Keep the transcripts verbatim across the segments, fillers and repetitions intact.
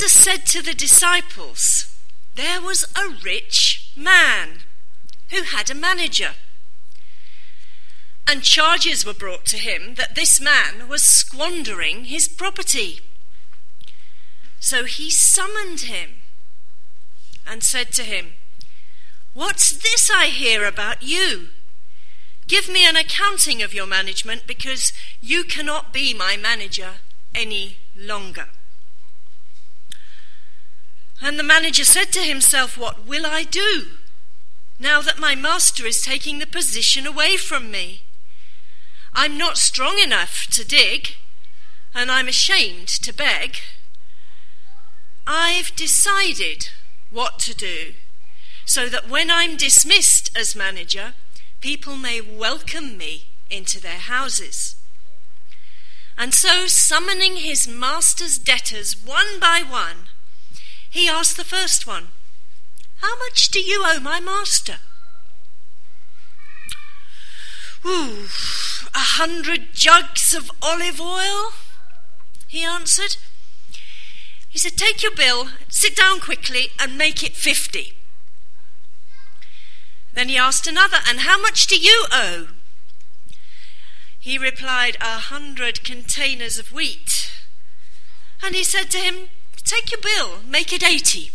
Jesus said to the disciples, there was a rich man who had a manager, and charges were brought to him that this man was squandering his property. So he summoned him and said to him, what's this I hear about you? Give me an accounting of your management, because you cannot be my manager any longer. And the manager said to himself, what will I do now that my master is taking the position away from me? I'm not strong enough to dig, and I'm ashamed to beg. I've decided what to do, so that when I'm dismissed as manager, people may welcome me into their houses. And so, summoning his master's debtors one by one, he asked the first one, how much do you owe my master? Ooh, a hundred jugs of olive oil, he answered. He said, take your bill, sit down quickly and make it fifty. Then he asked another, and how much do you owe? He replied, a hundred containers of wheat. And he said to him, take your bill, make it eighty.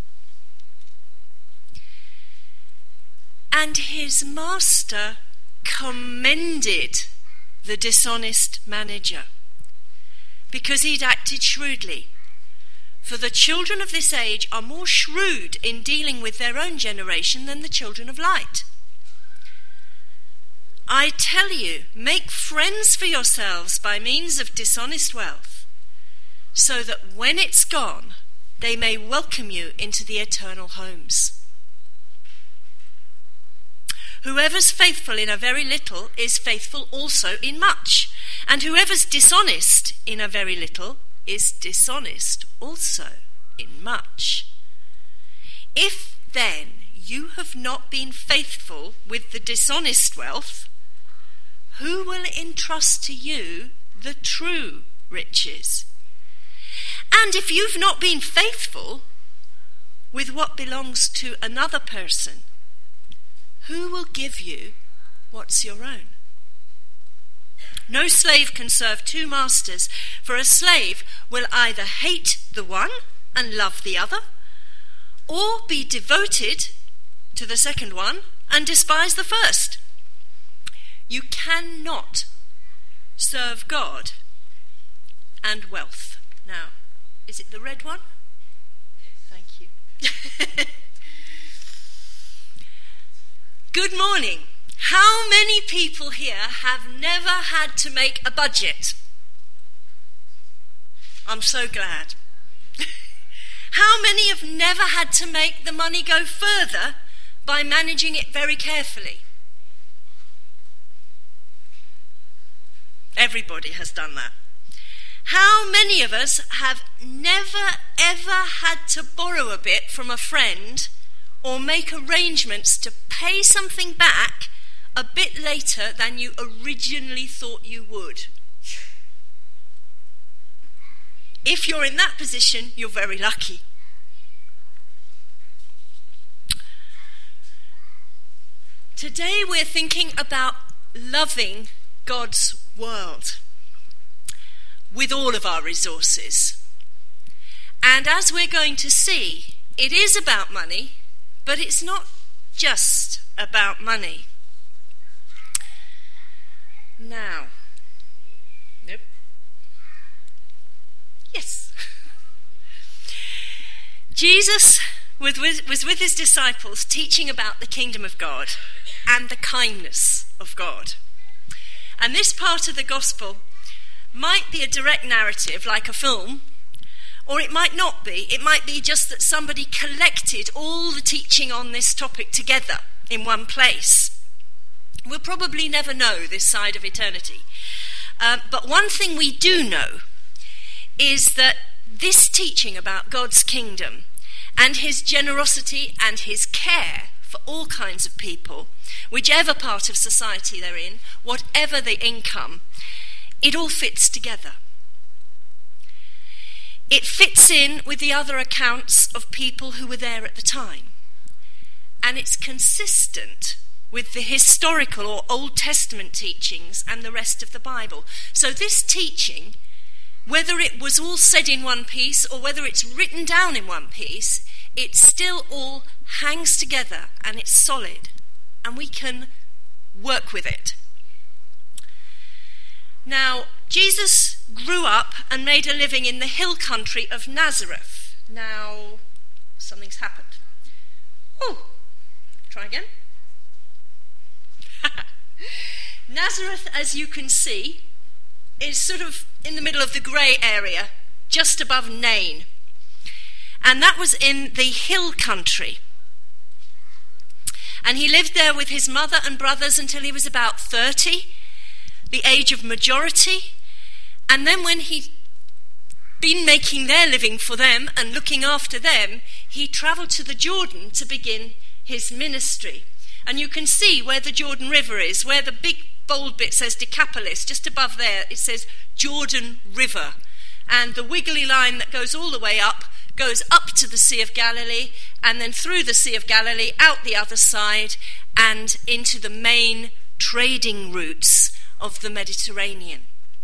And his master commended the dishonest manager, because he'd acted shrewdly. For the children of this age are more shrewd in dealing with their own generation than the children of light. I tell you, make friends for yourselves by means of dishonest wealth, so that when it's gone, they may welcome you into the eternal homes. Whoever's faithful in a very little is faithful also in much, and whoever's dishonest in a very little is dishonest also in much. If then you have not been faithful with the dishonest wealth, who will entrust to you the true riches? And if you've not been faithful with what belongs to another person, who will give you what's your own? No slave can serve two masters, for a slave will either hate the one and love the other, or be devoted to the second one and despise the first. You cannot serve God and wealth. Now, is it the red one? Thank you. Good morning. How many people here have never had to make a budget? I'm so glad. How many have never had to make the money go further by managing it very carefully? Everybody has done that. How many of us have never ever had to borrow a bit from a friend or make arrangements to pay something back a bit later than you originally thought you would? If you're in that position, you're very lucky. Today we're thinking about loving God's world with all of our resources. And as we're going to see, it is about money, but it's not just about money. Now, nope. Yes. Jesus was with, was with his disciples teaching about the kingdom of God and the kindness of God. And this part of the gospel might be a direct narrative like a film, or it might not be. It might be just that somebody collected all the teaching on this topic together in one place. We'll probably never know this side of eternity. Um, but one thing we do know is that this teaching about God's kingdom and his generosity and his care for all kinds of people, whichever part of society they're in, whatever the income, it all fits together. It fits in with the other accounts of people who were there at the time. And it's consistent with the historical or Old Testament teachings and the rest of the Bible. So this teaching, whether it was all said in one piece or whether it's written down in one piece, it still all hangs together and it's solid. And we can work with it. Now, Jesus grew up and made a living in the hill country of Nazareth. Now, something's happened. Oh, try again. Nazareth, as you can see, is sort of in the middle of the grey area, just above Nain. And that was in the hill country. And he lived there with his mother and brothers until he was about thirty, the age of majority. And then when he'd been making their living for them and looking after them, he travelled to the Jordan to begin his ministry. And you can see where the Jordan River is, where the big bold bit says Decapolis, just above there it says Jordan River. And the wiggly line that goes all the way up goes up to the Sea of Galilee, and then through the Sea of Galilee, out the other side, and into the main trading routes of the Mediterranean.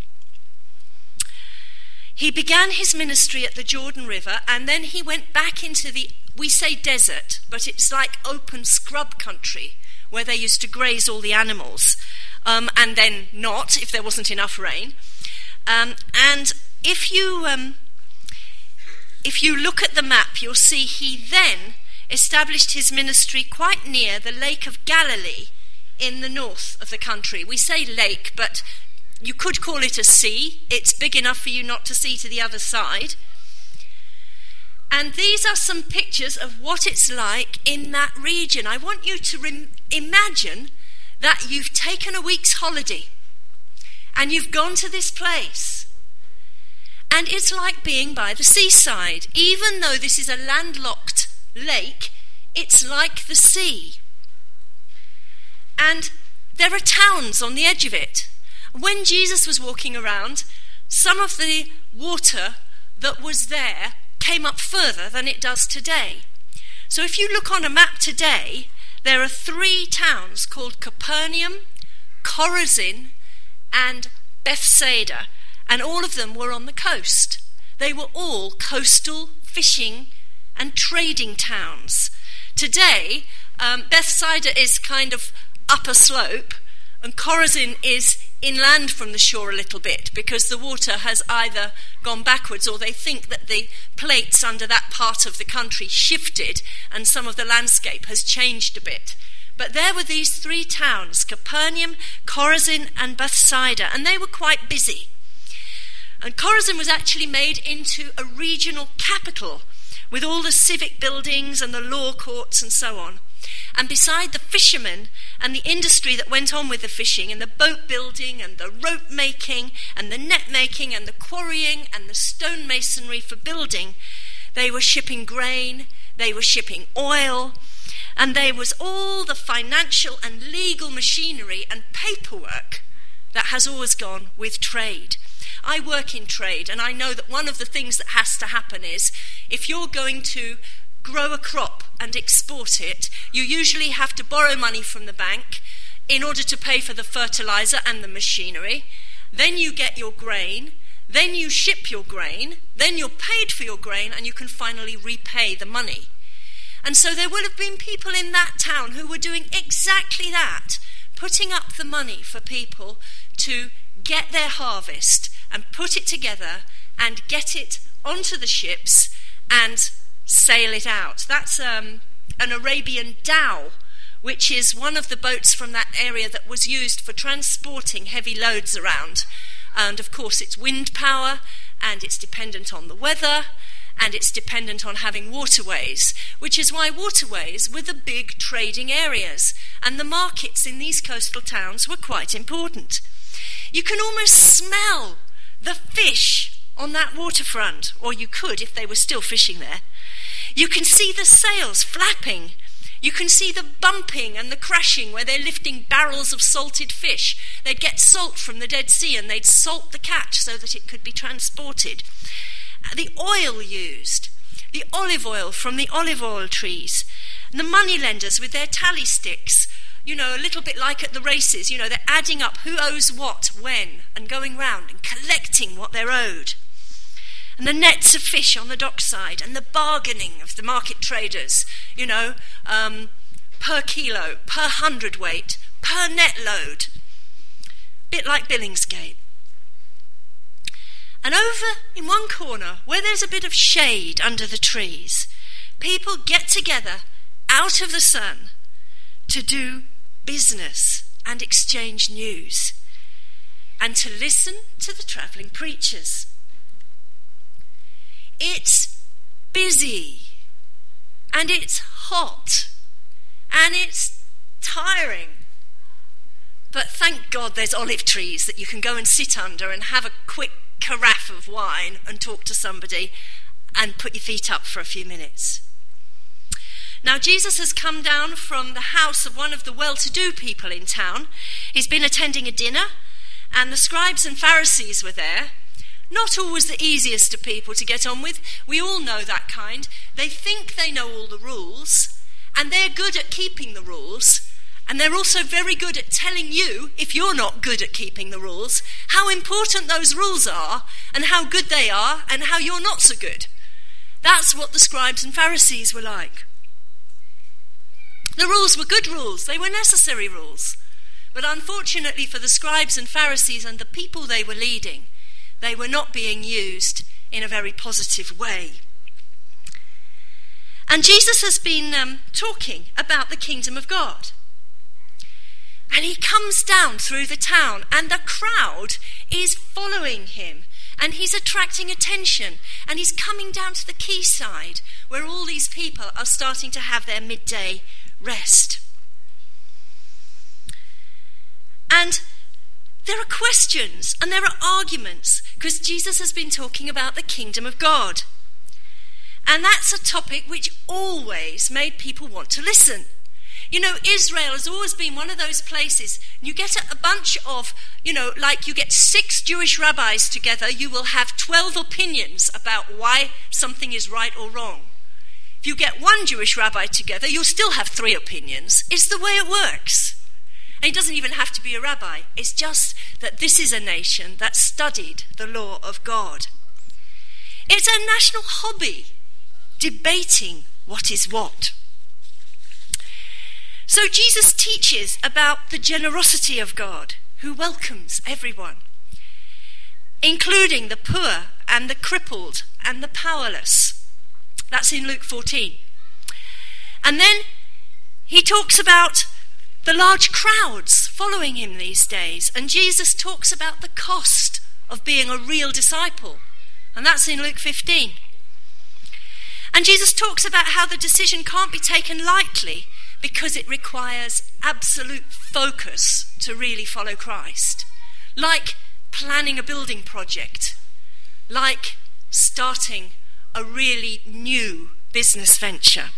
He began his ministry at the Jordan River, and then he went back into the, we say desert, but it's like open scrub country, where they used to graze all the animals, um, and then not, if there wasn't enough rain. Um, and if you... Um, If you look at the map, you'll see he then established his ministry quite near the Lake of Galilee in the north of the country. We say lake, but you could call it a sea. It's big enough for you not to see to the other side. And these are some pictures of what it's like in that region. I want you to re- imagine that you've taken a week's holiday and you've gone to this place. And it's like being by the seaside. Even though this is a landlocked lake, it's like the sea. And there are towns on the edge of it. When Jesus was walking around, some of the water that was there came up further than it does today. So if you look on a map today, there are three towns called Capernaum, Chorazin, and Bethsaida. And all of them were on the coast. They were all coastal fishing and trading towns. Today, um, Bethsaida is kind of up a slope, and Chorazin is inland from the shore a little bit, because the water has either gone backwards or they think that the plates under that part of the country shifted and some of the landscape has changed a bit. But there were these three towns, Capernaum, Chorazin, and Bethsaida, and they were quite busy. And Chorazin was actually made into a regional capital with all the civic buildings and the law courts and so on. And beside the fishermen and the industry that went on with the fishing and the boat building and the rope making and the net making and the quarrying and the stone masonry for building, they were shipping grain, they were shipping oil, and there was all the financial and legal machinery and paperwork that has always gone with trade. I work in trade, and I know that one of the things that has to happen is if you're going to grow a crop and export it, you usually have to borrow money from the bank in order to pay for the fertilizer and the machinery. Then you get your grain, then you ship your grain, then you're paid for your grain, and you can finally repay the money. And so there will have been people in that town who were doing exactly that, putting up the money for people to get their harvest and put it together and get it onto the ships and sail it out. That's um, an Arabian dhow, which is one of the boats from that area that was used for transporting heavy loads around. And of course it's wind power, and it's dependent on the weather, and it's dependent on having waterways, which is why waterways were the big trading areas, and the markets in these coastal towns were quite important. You can almost smell the fish on that waterfront, or you could if they were still fishing there. You can see the sails flapping. You can see the bumping and the crashing where they're lifting barrels of salted fish. They'd get salt from the Dead Sea and they'd salt the catch so that it could be transported. the oil used, the olive oil from the olive oil trees, and the money lenders with their tally sticks, you know, a little bit like at the races, you know, they're adding up who owes what, when, and going round and collecting what they're owed. And the nets of fish on the dockside, and the bargaining of the market traders, you know, um, per kilo, per hundredweight, per net load. Bit like Billingsgate. And over in one corner, where there's a bit of shade under the trees, people get together out of the sun to do business and exchange news, and to listen to the travelling preachers. It's busy, and it's hot, and it's tiring. But thank God there's olive trees that you can go and sit under and have a quick carafe of wine and talk to somebody and put your feet up for a few minutes. Now, Jesus has come down from the house of one of the well-to-do people in town. He's been attending a dinner, and the scribes and Pharisees were there. Not always the easiest of people to get on with. We all know that kind. They think they know all the rules, and they're good at keeping the rules, and they're also very good at telling you, if you're not good at keeping the rules, how important those rules are, and how good they are, and how you're not so good. That's what the scribes and Pharisees were like. The rules were good rules. They were necessary rules. But unfortunately for the scribes and Pharisees and the people they were leading, they were not being used in a very positive way. And Jesus has been um, talking about the kingdom of God. And he comes down through the town, and the crowd is following him, and he's attracting attention, and he's coming down to the quayside where all these people are starting to have their midday rest. And there are questions and there are arguments because Jesus has been talking about the kingdom of God. And that's a topic which always made people want to listen. You know, Israel has always been one of those places, you get a bunch of, you know, like you get six Jewish rabbis together, you will have twelve opinions about why something is right or wrong. If you get one Jewish rabbi together, you'll still have three opinions. It's the way it works. And it doesn't even have to be a rabbi. It's just that this is a nation that studied the law of God. It's a national hobby, debating what is what. So Jesus teaches about the generosity of God, who welcomes everyone, including the poor and the crippled and the powerless. That's in Luke fourteen. And then he talks about the large crowds following him these days. And Jesus talks about the cost of being a real disciple. And that's in Luke fifteen. And Jesus talks about how the decision can't be taken lightly because it requires absolute focus to really follow Christ. Like planning a building project. Like starting a really new business venture.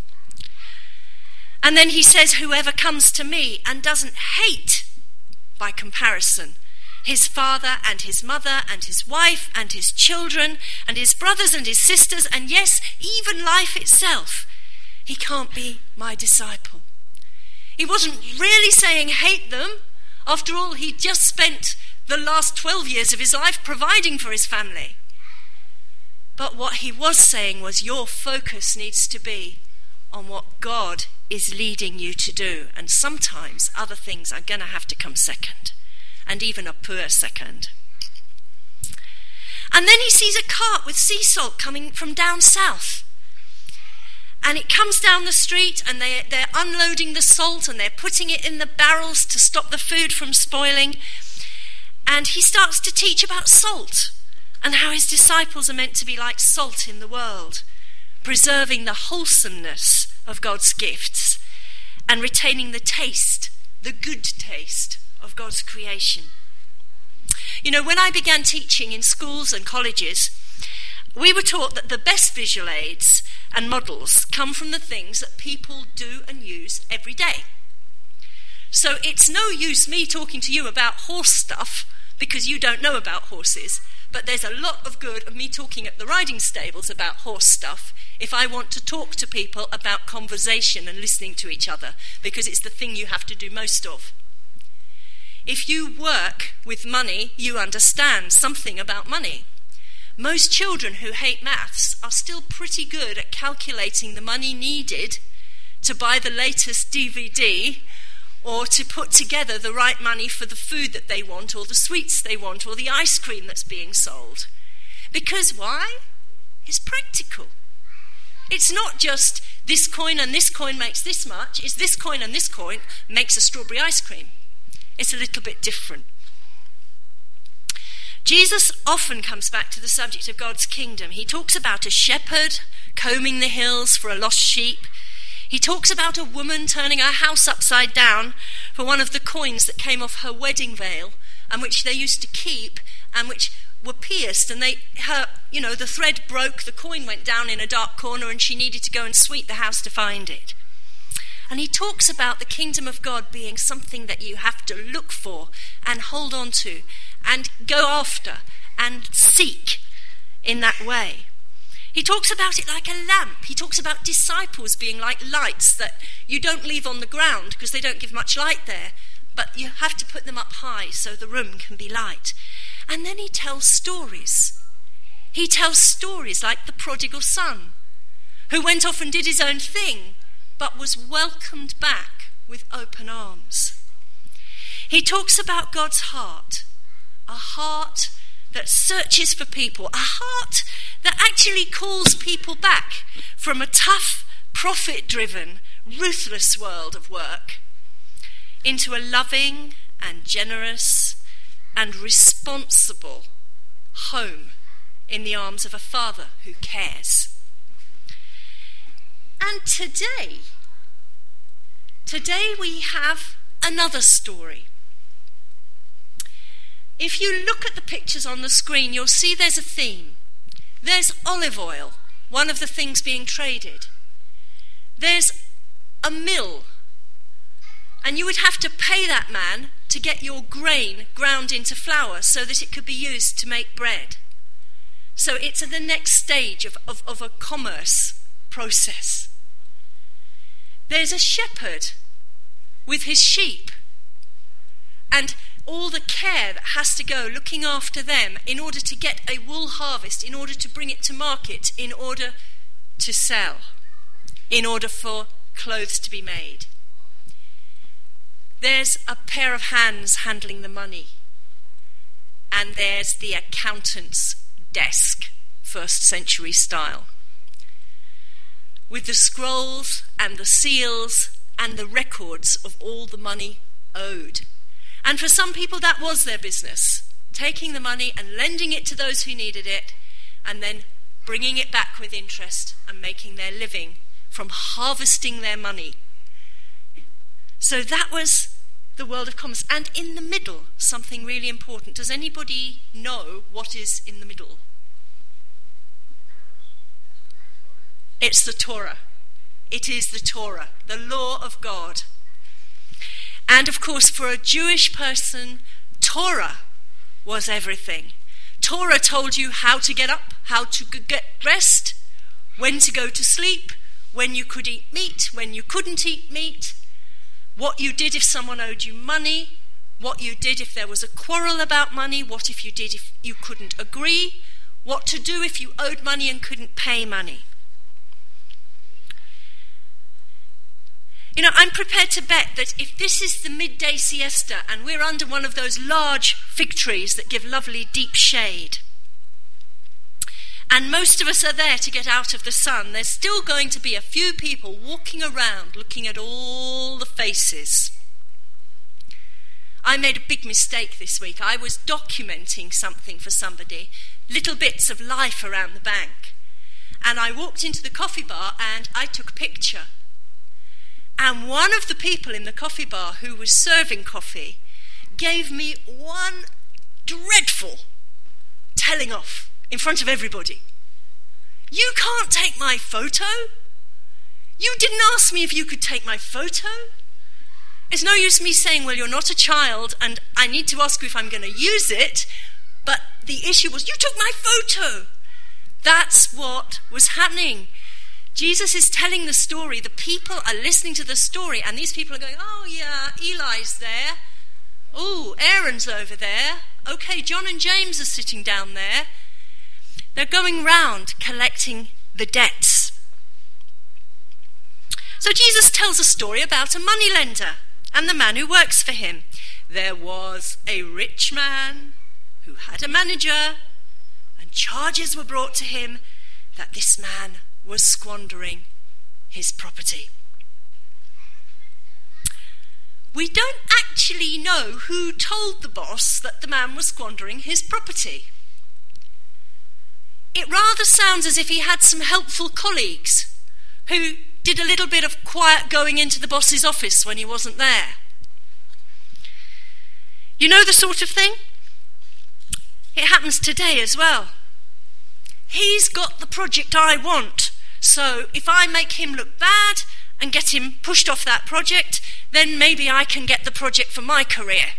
And then he says, whoever comes to me and doesn't hate, by comparison, his father and his mother and his wife and his children and his brothers and his sisters, and yes, even life itself, he can't be my disciple. He wasn't really saying hate them. After all, he just spent the last twelve years of his life providing for his family. But what he was saying was your focus needs to be on what God is leading you to do. And sometimes other things are going to have to come second, and even a poor second. And then he sees a cart with sea salt coming from down south. And it comes down the street, and they, they're unloading the salt, and they're putting it in the barrels to stop the food from spoiling. And he starts to teach about salt, and how his disciples are meant to be like salt in the world, preserving the wholesomeness of God's gifts and retaining the taste, the good taste of God's creation. You know, when I began teaching in schools and colleges, we were taught that the best visual aids and models come from the things that people do and use every day. So it's no use me talking to you about horse stuff because you don't know about horses, but there's a lot of good of me talking at the riding stables about horse stuff if I want to talk to people about conversation and listening to each other, because it's the thing you have to do most of. If you work with money, you understand something about money. Most children who hate maths are still pretty good at calculating the money needed to buy the latest D V D or to put together the right money for the food that they want or the sweets they want or the ice cream that's being sold. Because why? It's practical. It's not just this coin and this coin makes this much. It's this coin and this coin makes a strawberry ice cream. It's a little bit different. Jesus often comes back to the subject of God's kingdom. He talks about a shepherd combing the hills for a lost sheep. He talks about a woman turning her house upside down for one of the coins that came off her wedding veil and which they used to keep and which were pierced, and they, her, you know, the thread broke, the coin went down in a dark corner and she needed to go and sweep the house to find it. And he talks about the kingdom of God being something that you have to look for and hold on to and go after and seek in that way. He talks about it like a lamp. He talks about disciples being like lights that you don't leave on the ground because they don't give much light there, but you have to put them up high so the room can be light. And then he tells stories. He tells stories like the prodigal son, who went off and did his own thing, but was welcomed back with open arms. He talks about God's heart, a heart that searches for people, a heart that actually calls people back from a tough, profit-driven, ruthless world of work into a loving and generous and responsible home in the arms of a father who cares. And today, today we have another story. If you look at the pictures on the screen, you'll see there's a theme. There's olive oil, one of the things being traded. There's a mill, and you would have to pay that man to get your grain ground into flour so that it could be used to make bread. So it's at the next stage of, of, of a commerce process. There's a shepherd with his sheep, and all the care that has to go looking after them in order to get a wool harvest, in order to bring it to market, in order to sell, in order for clothes to be made. There's a pair of hands handling the money, and there's the accountant's desk, first century style, with the scrolls and the seals and the records of all the money owed. And for some people that was their business, taking the money and lending it to those who needed it, and then bringing it back with interest and making their living from harvesting their money. So that was the world of commerce. And in the middle, something really important. Does anybody know what is in the middle? It's the Torah. It is the Torah, the law of God. And of course, for a Jewish person, Torah was everything. Torah told you how to get up, how to get dressed, when to go to sleep, when you could eat meat, when you couldn't eat meat, what you did if someone owed you money, what you did if there was a quarrel about money, what if you did if you couldn't agree, what to do if you owed money and couldn't pay money. You know, I'm prepared to bet that if this is the midday siesta and we're under one of those large fig trees that give lovely deep shade, and most of us are there to get out of the sun, there's still going to be a few people walking around looking at all the faces. I made a big mistake this week. I was documenting something for somebody, little bits of life around the bank, and I walked into the coffee bar and I took a picture. And one of the people in the coffee bar who was serving coffee gave me one dreadful telling off in front of everybody. You can't take my photo. You didn't ask me if you could take my photo. It's no use me saying, well, you're not a child and I need to ask you if I'm going to use it, but the issue was, you took my photo. That's what was happening. Jesus is telling the story. The people are listening to the story, and these people are going, oh yeah, Eli's there. Oh, Aaron's over there. Okay, John and James are sitting down there. They're going round collecting the debts. So Jesus tells a story about a moneylender and the man who works for him. There was a rich man who had a manager, and charges were brought to him that this man was squandering his property. We don't actually know who told the boss that the man was squandering his property. It rather sounds as if he had some helpful colleagues who did a little bit of quiet going into the boss's office when he wasn't there. You know the sort of thing? It happens today as well. He's got the project I want, so if I make him look bad and get him pushed off that project, then maybe I can get the project for my career.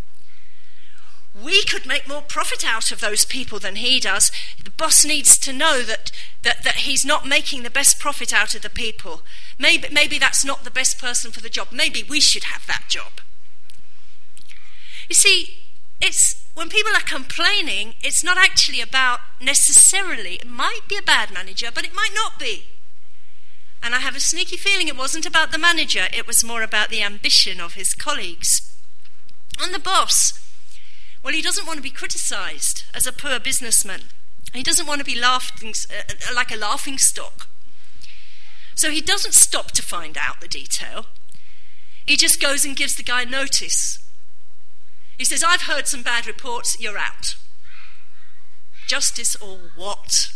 We could make more profit out of those people than he does. The boss needs to know that, that, that he's not making the best profit out of the people. Maybe, maybe that's not the best person for the job. Maybe we should have that job. You see, it's when people are complaining, it's not actually about necessarily, it might be a bad manager, but it might not be. And I have a sneaky feeling it wasn't about the manager, it was more about the ambition of his colleagues. And the boss, well, he doesn't want to be criticised as a poor businessman. He doesn't want to be laughing, uh, like a laughing stock. So he doesn't stop to find out the detail. He just goes and gives the guy notice. He says, I've heard some bad reports, you're out. Justice or what?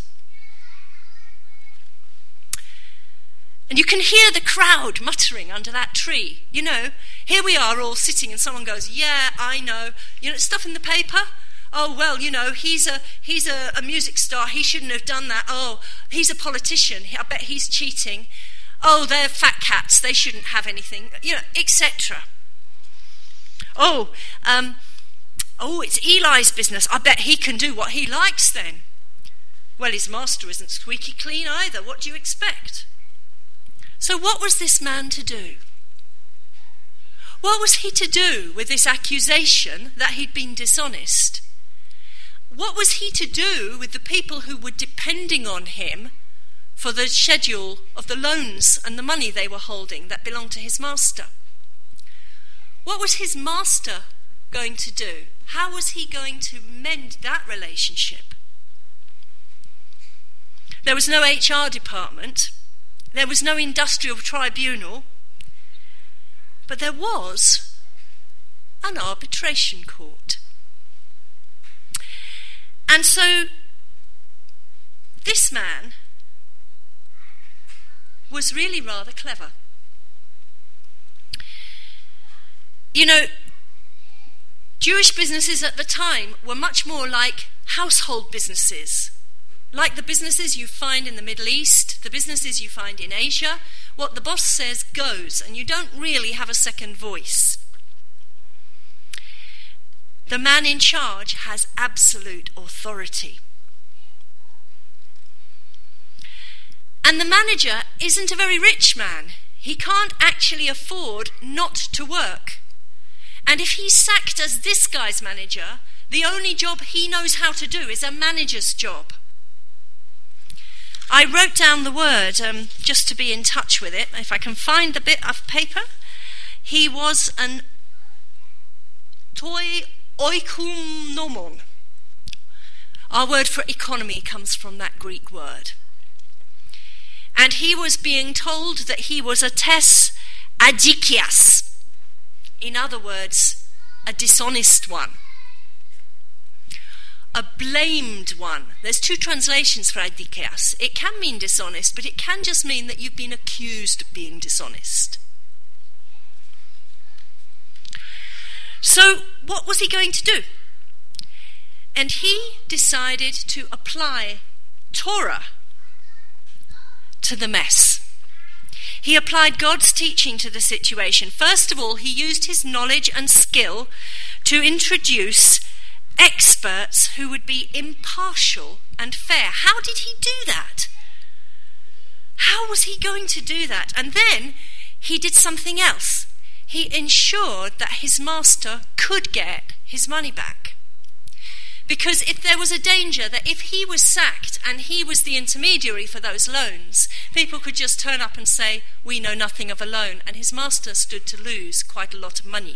And you can hear the crowd muttering under that tree. You know, here we are all sitting and someone goes, yeah, I know. You know, stuff in the paper. Oh, well, you know, he's a he's a, a music star. He shouldn't have done that. Oh, he's a politician. I bet he's cheating. Oh, they're fat cats. They shouldn't have anything. You know, et cetera. Oh, um, oh, it's Eli's business. I bet he can do what he likes then. Well, his master isn't squeaky clean either. What do you expect? So what was this man to do? What was he to do with this accusation that he'd been dishonest? What was he to do with the people who were depending on him for the schedule of the loans and the money they were holding that belonged to his master? What was his master going to do? How was he going to mend that relationship? There was no H R department. There was no industrial tribunal. But there was an arbitration court. And so this man was really rather clever. You know, Jewish businesses at the time were much more like household businesses, like the businesses you find in the Middle East, the businesses you find in Asia. What the boss says goes, and you don't really have a second voice. The man in charge has absolute authority. And the manager isn't a very rich man. He can't actually afford not to work. And if he's sacked as this guy's manager, the only job he knows how to do is a manager's job. I wrote down the word um, just to be in touch with it. If I can find the bit of paper. He was an toi oikonomon. Our word for economy comes from that Greek word. And he was being told that he was a tes adikias. In other words, a dishonest one. A blamed one. There's two translations for adikias. It can mean dishonest, but it can just mean that you've been accused of being dishonest. So what was he going to do? And he decided to apply Torah to the mess. He applied God's teaching to the situation. First of all, he used his knowledge and skill to introduce experts who would be impartial and fair. How did he do that? How was he going to do that? And then he did something else. He ensured that his master could get his money back. Because if there was a danger that if he was sacked and he was the intermediary for those loans, people could just turn up and say, we know nothing of a loan, and his master stood to lose quite a lot of money.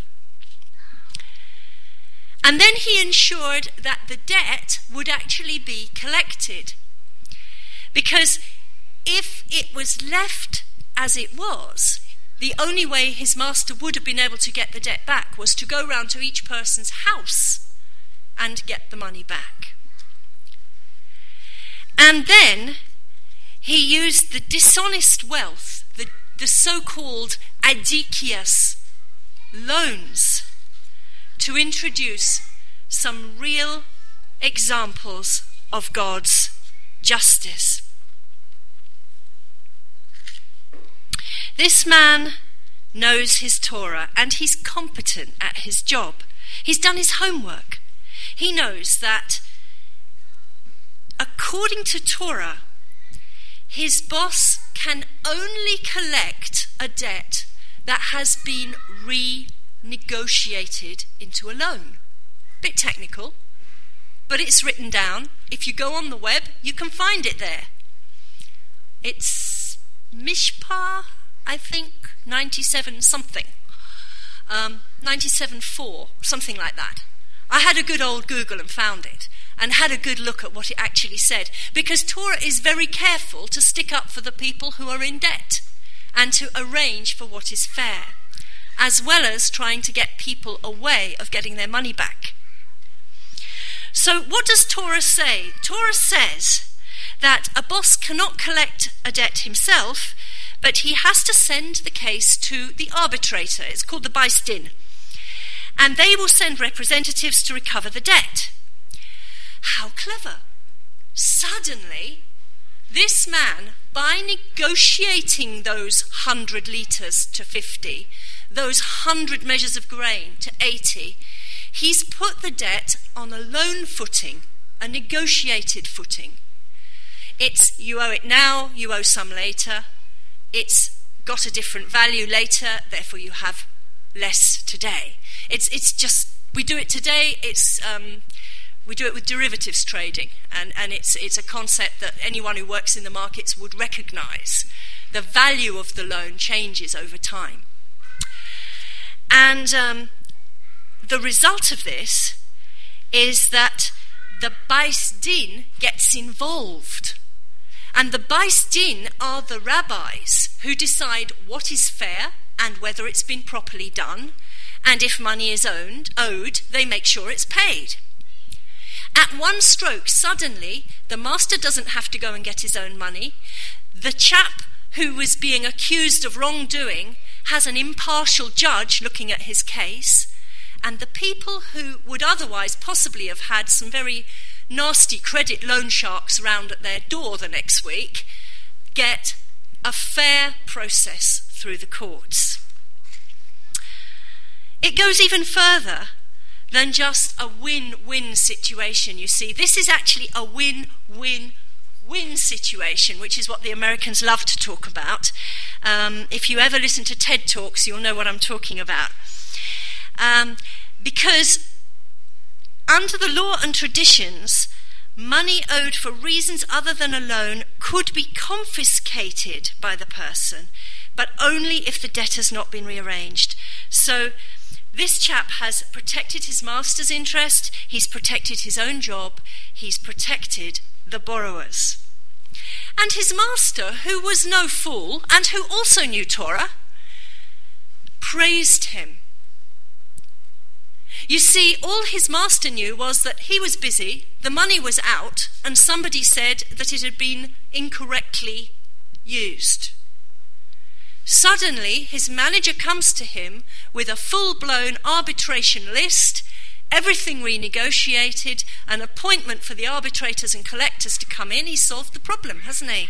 And then he ensured that the debt would actually be collected. Because if it was left as it was, the only way his master would have been able to get the debt back was to go round to each person's house and get the money back. And then he used the dishonest wealth, the, the so-called adicious loans, to introduce some real examples of God's justice. This man knows his Torah and he's competent at his job. He's done his homework. He knows that according to Torah, his boss can only collect a debt that has been renegotiated into a loan. Bit technical, but it's written down. If you go on the web, you can find it there. It's Mishpah, I think, ninety-seven something. Um, ninety-seven four, something like that. I had a good old Google and found it, and had a good look at what it actually said, because Torah is very careful to stick up for the people who are in debt and to arrange for what is fair, as well as trying to get people a way of getting their money back. So what does Torah say? Torah says that a boss cannot collect a debt himself, but he has to send the case to the arbitrator. It's called the Beis Din. And they will send representatives to recover the debt. How clever. Suddenly, this man, by negotiating those hundred litres to fifty, those hundred measures of grain to eighty, he's put the debt on a loan footing, a negotiated footing. It's you owe it now, you owe some later. It's got a different value later, therefore you have less today. It's it's just, we do it today, it's um, we do it with derivatives trading, and, and it's it's a concept that anyone who works in the markets would recognise. The value of the loan changes over time. And um, the result of this is that the Beis Din gets involved. And the Beis Din are the rabbis who decide what is fair and whether it's been properly done. And if money is owned, owed, they make sure it's paid. At one stroke, suddenly, the master doesn't have to go and get his own money. The chap who was being accused of wrongdoing has an impartial judge looking at his case. And the people who would otherwise possibly have had some very nasty credit loan sharks round at their door the next week get a fair process through the courts. It goes even further than just a win-win situation, you see. This is actually a win-win-win situation, which is what the Americans love to talk about. Um, if you ever listen to TED Talks, you'll know what I'm talking about. Um, because under the law and traditions, money owed for reasons other than a loan could be confiscated by the person, but only if the debt has not been rearranged. So this chap has protected his master's interest, he's protected his own job, he's protected the borrowers. And his master, who was no fool and who also knew Torah, praised him. You see, all his master knew was that he was busy, the money was out, and somebody said that it had been incorrectly used. Suddenly, his manager comes to him with a full-blown arbitration list, everything renegotiated, an appointment for the arbitrators and collectors to come in. He's solved the problem, hasn't he?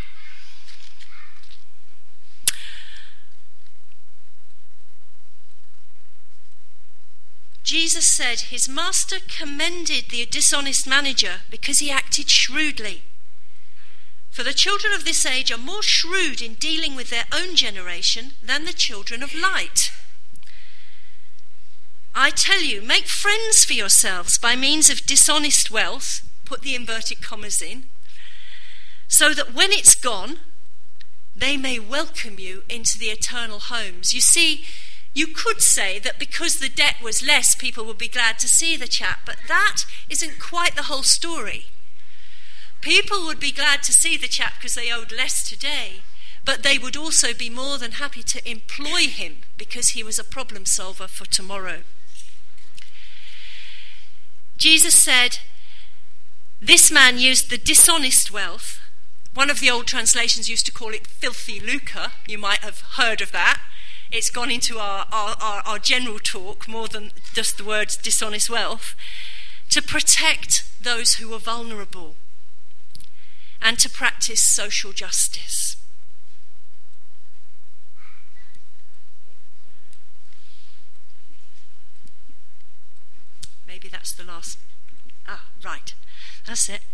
Jesus said his master commended the dishonest manager because he acted shrewdly. For the children of this age are more shrewd in dealing with their own generation than the children of light. I tell you, make friends for yourselves by means of dishonest wealth, put the inverted commas in, so that when it's gone, they may welcome you into the eternal homes. You see, you could say that because the debt was less, people would be glad to see the chap, but that isn't quite the whole story. People would be glad to see the chap because they owed less today, but they would also be more than happy to employ him because he was a problem solver for tomorrow. Jesus said, this man used the dishonest wealth. One of the old translations used to call it filthy lucre. You might have heard of that. It's gone into our, our, our, our general talk more than just the words dishonest wealth, to protect those who are vulnerable and to practice social justice. Maybe that's the last. Ah, right. That's it.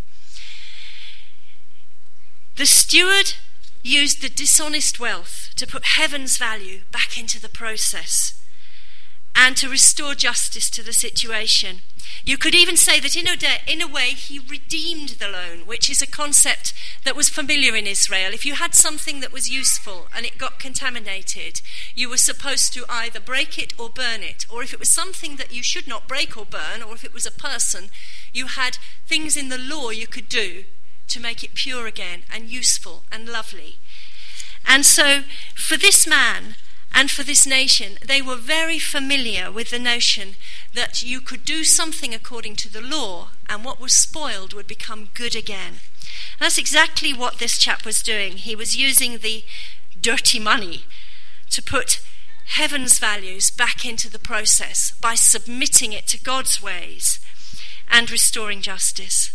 The steward used the dishonest wealth to put heaven's value back into the process and to restore justice to the situation. You could even say that in a, de- in a way he redeemed the loan, which is a concept that was familiar in Israel. If you had something that was useful and it got contaminated, you were supposed to either break it or burn it. Or if it was something that you should not break or burn, or if it was a person, you had things in the law you could do to make it pure again and useful and lovely. And so for this man and for this nation, they were very familiar with the notion that you could do something according to the law and what was spoiled would become good again. And that's exactly what this chap was doing. He was using the dirty money to put heaven's values back into the process by submitting it to God's ways and restoring justice.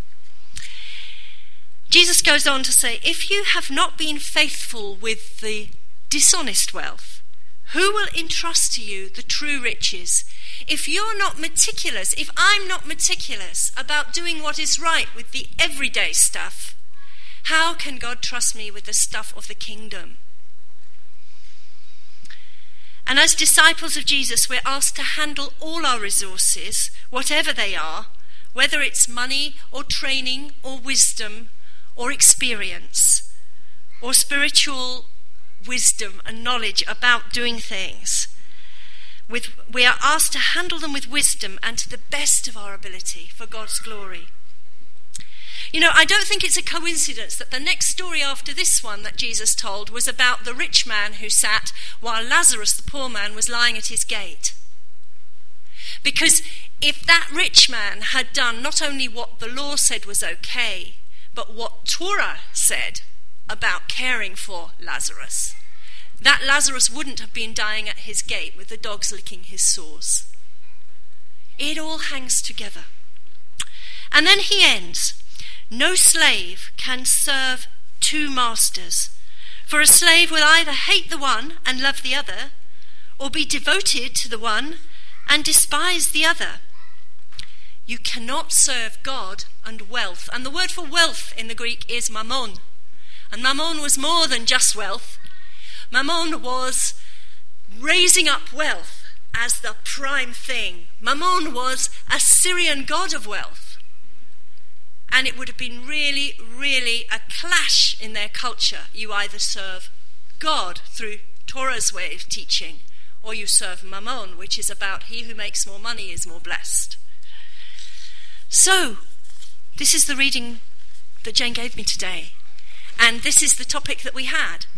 Jesus goes on to say, if you have not been faithful with the dishonest wealth, who will entrust to you the true riches? If you're not meticulous, if I'm not meticulous about doing what is right with the everyday stuff, how can God trust me with the stuff of the kingdom? And as disciples of Jesus, we're asked to handle all our resources, whatever they are, whether it's money or training or wisdom or experience or spiritual wisdom and knowledge about doing things. With, we are asked to handle them with wisdom and to the best of our ability for God's glory. You know, I don't think it's a coincidence that the next story after this one that Jesus told was about the rich man who sat while Lazarus, the poor man, was lying at his gate. Because if that rich man had done not only what the law said was okay, but what Torah said about caring for Lazarus, that Lazarus wouldn't have been dying at his gate with the dogs licking his sores. It all hangs together. And then he ends, no slave can serve two masters, for a slave will either hate the one and love the other, or be devoted to the one and despise the other. You cannot serve God and wealth. And the word for wealth in the Greek is mammon. And mammon was more than just wealth. Mammon was raising up wealth as the prime thing. Mammon was a Syrian god of wealth. And it would have been really, really a clash in their culture. You either serve God through Torah's way of teaching, or you serve mammon, which is about he who makes more money is more blessed. So, this is the reading that Jane gave me today. And this is the topic that we had.